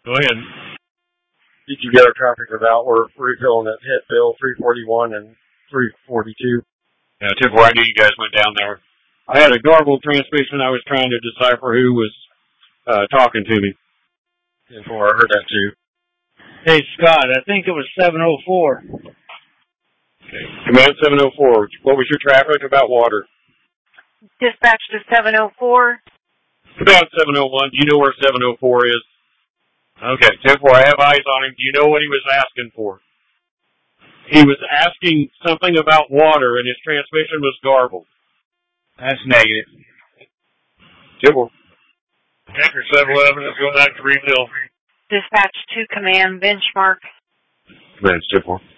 Go ahead. DTVR traffic is out. We're refilling at hit bill 341 and 342. Yeah, 10-4, I knew you guys went down there. I had a garbled transmission. I was trying to decipher who was talking to me. 10-4, I heard that too. Hey, Scott, I think it was 704. Okay. Command 704, what was your traffic about water? Dispatch to 704. About 701. Do you know where 704 is? Okay, 10-4, I have eyes on him. Do you know what he was asking for? He was asking something about water, and his transmission was garbled. That's negative. 10-4. Anchor 711, let's go back to refill. Dispatch to command benchmark. Command 10-4.